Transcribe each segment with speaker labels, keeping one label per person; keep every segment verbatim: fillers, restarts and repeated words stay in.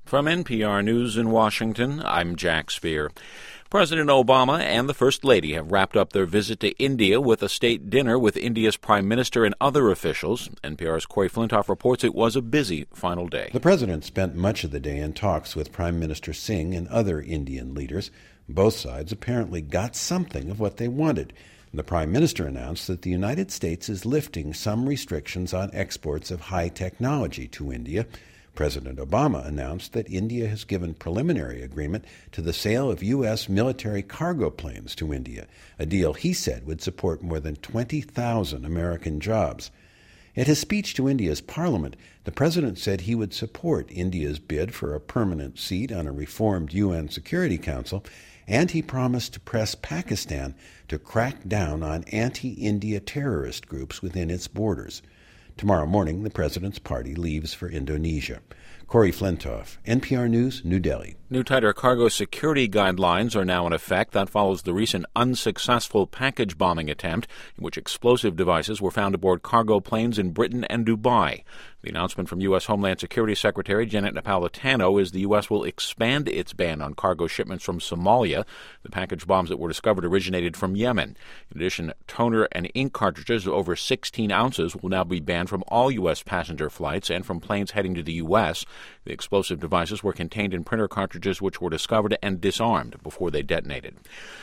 Speaker 1: From N P R News in Washington, I'm Jack Speer. President Obama and the First Lady have wrapped up their visit to India with a state dinner with India's Prime Minister and other officials. N P R's Corey Flintoff reports it was a busy final day.
Speaker 2: The president spent much of the day in talks with Prime Minister Singh and other Indian leaders. Both sides apparently got something of what they wanted. The Prime Minister announced that the United States is lifting some restrictions on exports of high technology to India. President Obama announced that India has given preliminary agreement to the sale of U S military cargo planes to India, a deal he said would support more than twenty thousand American jobs. At his speech to India's parliament, the president said he would support India's bid for a permanent seat on a reformed U N Security Council, and he promised to press Pakistan to crack down on anti-India terrorist groups within its borders. Tomorrow morning, the president's party leaves for Indonesia. Corey Flintoff, N P R News, New Delhi.
Speaker 1: New tighter cargo security guidelines are now in effect. That follows the recent unsuccessful package bombing attempt in which explosive devices were found aboard cargo planes in Britain and Dubai. The announcement from U S. Homeland Security Secretary Janet Napolitano is the U S will expand its ban on cargo shipments from Somalia. The package bombs that were discovered originated from Yemen. In addition, toner and ink cartridges over sixteen ounces will now be banned from all U S passenger flights and from planes heading to the U S. The explosive devices were contained in printer cartridges which were discovered and disarmed before they detonated.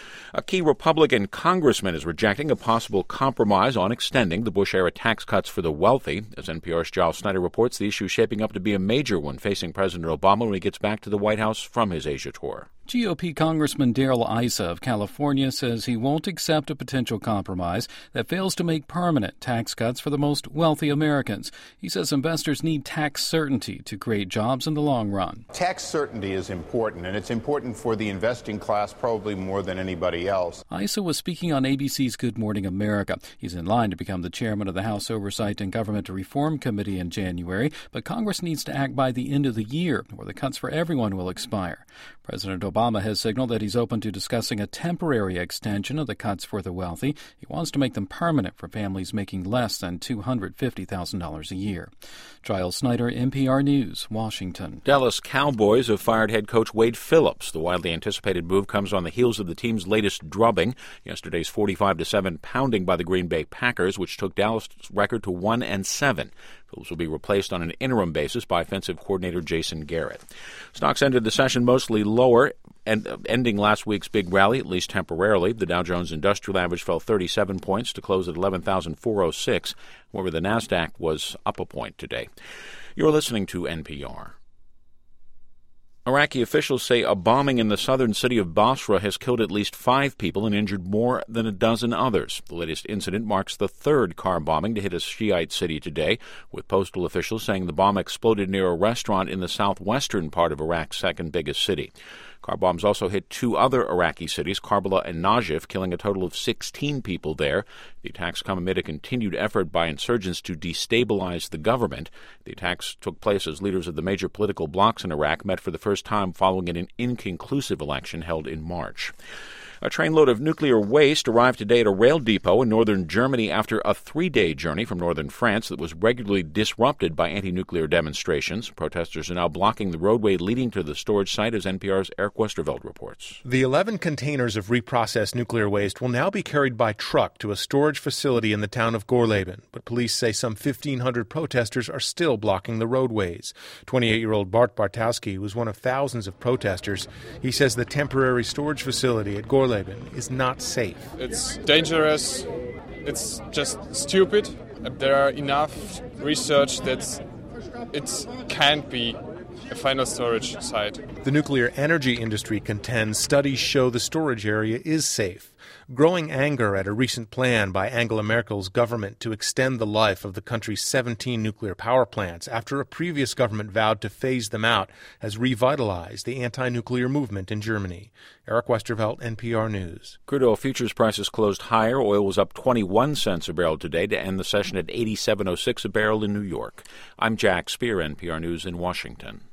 Speaker 1: A key Republican congressman is rejecting a possible compromise on extending the Bush-era tax cuts for the wealthy. As N P R's Giles Snyder reports, the issue is shaping up to be a major one facing President Obama when he gets back to the White House from his Asia tour.
Speaker 3: G O P Congressman Darrell Issa of California says he won't accept a potential compromise that fails to make permanent tax cuts for the most wealthy Americans. He says investors need tax certainty to create jobs in the long run.
Speaker 4: Tax certainty is important, and it's important for the investing class probably more than anybody else.
Speaker 3: Issa was speaking on A B C's Good Morning America. He's in line to become the chairman of the House Oversight and Government Reform Committee in January, but Congress needs to act by the end of the year, or the cuts for everyone will expire. President Obama has signaled that he's open to discussing a temporary extension of the cuts for the wealthy. He wants to make them permanent for families making less than two hundred fifty thousand dollars a year. Giles Snyder, N P R News, Washington.
Speaker 1: Dallas Cowboys have fired head coach Wade Phillips. The widely anticipated move comes on the heels of the team's latest drubbing, yesterday's forty-five to seven pounding by the Green Bay Packers, which took Dallas' record to one and seven. Phillips will be replaced on an interim basis by offensive coordinator Jason Garrett. Stocks ended the session mostly lower, and ending last week's big rally, at least temporarily. The Dow Jones Industrial Average fell thirty-seven points to close at eleven thousand four hundred six. However, the Nasdaq was up a point today. You're listening to N P R. Iraqi officials say a bombing in the southern city of Basra has killed at least five people and injured more than a dozen others. The latest incident marks the third car bombing to hit a Shiite city today, with postal officials saying the bomb exploded near a restaurant in the southwestern part of Iraq's second biggest city. Car bombs also hit two other Iraqi cities, Karbala and Najaf, killing a total of sixteen people there. The attacks come amid a continued effort by insurgents to destabilize the government. The attacks took place as leaders of the major political blocs in Iraq met for the first time following an inconclusive election held in March. A trainload of nuclear waste arrived today at a rail depot in northern Germany after a three-day journey from northern France that was regularly disrupted by anti-nuclear demonstrations. Protesters are now blocking the roadway leading to the storage site, as N P R's Eric Westerveld reports.
Speaker 5: The eleven containers of reprocessed nuclear waste will now be carried by truck to a storage facility in the town of Gorleben, but police say some fifteen hundred protesters are still blocking the roadways. twenty-eight-year-old Bart Bartowski was one of thousands of protesters. He says the temporary storage facility at Gorleben is not safe.
Speaker 6: It's dangerous. It's just stupid. There are enough research that it can't be a final storage site.
Speaker 5: The nuclear energy industry contends studies show the storage area is safe. Growing anger at a recent plan by Angela Merkel's government to extend the life of the country's seventeen nuclear power plants after a previous government vowed to phase them out has revitalized the anti-nuclear movement in Germany. Eric Westervelt, N P R News.
Speaker 1: Crude oil futures prices closed higher. Oil was up twenty-one cents a barrel today to end the session at eighty-seven oh six a barrel in New York. I'm Jack Speer, N P R News in Washington.